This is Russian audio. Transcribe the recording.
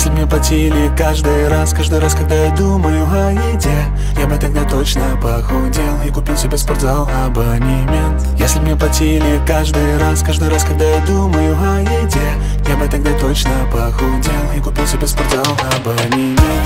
Если мне платили каждый раз, когда я думаю о еде, я бы тогда точно похудел и купил себе спортзал абонемент. Если мне платили каждый раз, когда я думаю о еде, я бы тогда точно похудел и купил себе спортзал абонемент.